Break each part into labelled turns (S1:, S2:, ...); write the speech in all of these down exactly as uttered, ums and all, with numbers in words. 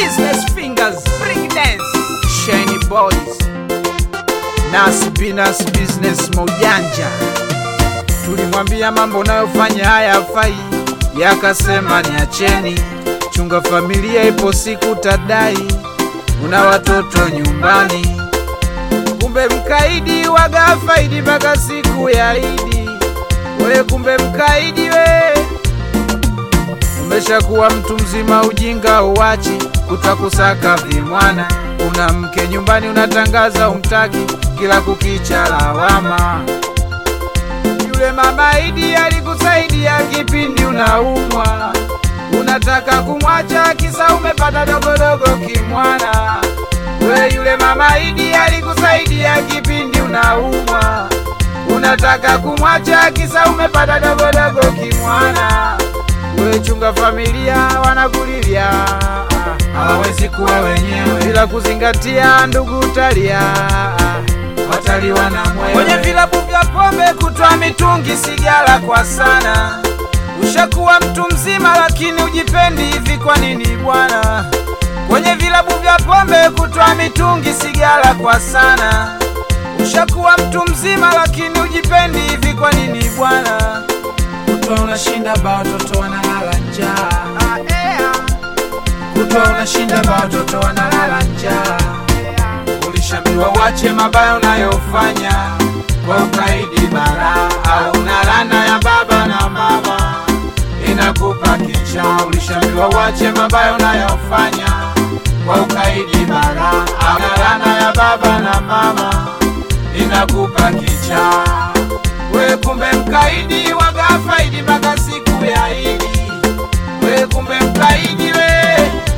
S1: Business Fingers, Bring Dance, Shiny Boys, Nas Binas Business Mojanja. Tulimwambia mambo unayofanya haya hafai, yakasema niacheni. Chunga familia, ipo siku tadai, una watoto nyumbani. Kumbe mkaidi waga faidi mpaka siku ya Idi. We kumbe mkaidi we, umeshakuwa mtu mzima, ujinga uwachi, kutakusaka vimwana. Una mke nyumbani, unatangaza umtaki, kila kukicha lawama. Yule mama Idi alikusaidia kipindi unaumwa, unataka kumwacha kisa umepata dogodogo kimwana. We yule mama Idi alikusaidia kipindi unaumwa, unataka kumwacha kisa umepata dogodogo kimwana. We chunga familia, wanakulilia, hawawezi kuwa wenyewe bila kuzingatia ndugu utalia, wataliwa na mwewe. Kwenye vilabu vya pombe kutwa mitungi sigara kwa sana. Ushakuwa mtu mzima lakini ujipendi hivi kwa nini bwana? Kwenye vilabu vya pombe kutwa mitungi sigara kwa sana. Ushakuwa mtu mzima lakini ujipendi hivi kwa nini bwana? Kutwa unashinda ba watoto wanalala njaa. Kutwa unashinda ba watoto wanalala njaa. Ulishaambiwa wache mabaya unayofanya, kwa ukaidi bara au unalana ya baba na mama inakupa kicha. Ulishaambiwa wache mabaya unayofanya, kwa ukaidi bara au unalana ya baba na mama inakupa kicha. We kumbe mkaidi waga faidi mpaka siku ya Idi. We kumbe mkaidi we,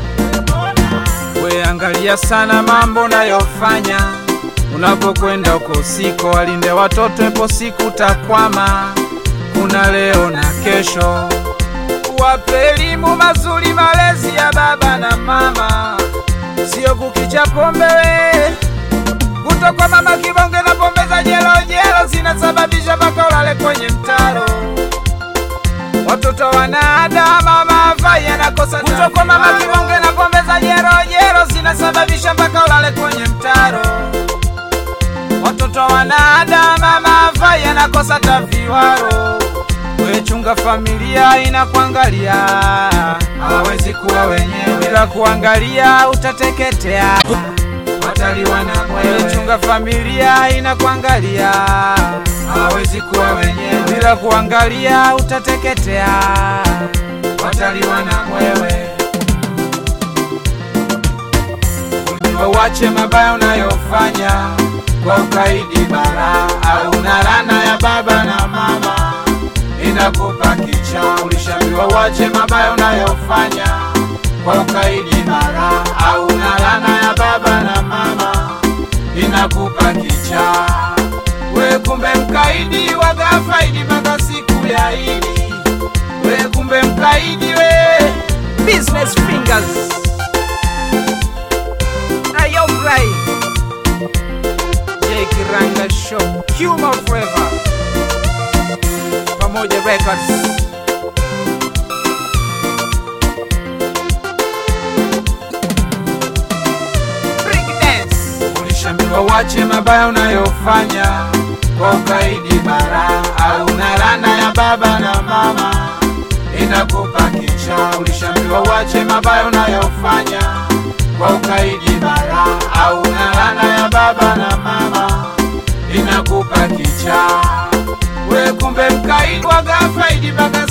S1: we angalia sana mambo unayofanya. Unapokwenda uko siko, walinde watoto, epo siku takwama. Kuna leo na kesho, wape elimu mazuri, malezi ya baba na mama, sio kukicha pombe we. Kutokwa mama kibonge na pombe za jelo jelo zinasababisha mpaka ulale kwenye mtaro. Watoto wanaada, mama afai anakosa. Kutokwa mama kibonge na pombe za jelo jelo zinasababisha mpaka ulale kwenye mtaro. Watoto wanaada, mama afai anakosa taviwaro. We chunga familia, inakuangalia, hawawezi kuwa wenyewe bila kuangalia, utateketea, wataliwa na mwewe. Chunga familia, inakuangalia, hawawezi kuwa wenyewe bila kuangalia, utateketea, wataliwa na mwewe. Wache mabaya unayofanya, kwa ukaidi bara au unalana ya baba na mama inakupa kicha. Ulishaambiwa wache mabaya unayofanya, kwa ukaidi bara au unalana ya baba na mama inakupa kicha. We kumbe mkaidi waga faidi mpaka siku ya Idi. We kumbe mkaidi we, Business Fingers, Ayo Bray, J Kiranga Show, Humor Forever, Pamoja Records. Bring Dance. Ulishaambiwa wache mabaya unayofanya, kwa ukaidi bara au unalana ya baba na mama inakupa kicha. Ulishaambiwa wache mabaya unayofanya, kwa ukaidi bara au unalana ya baba na mama inakupa kicha. We kumbe mkaidi waga faidi mpaka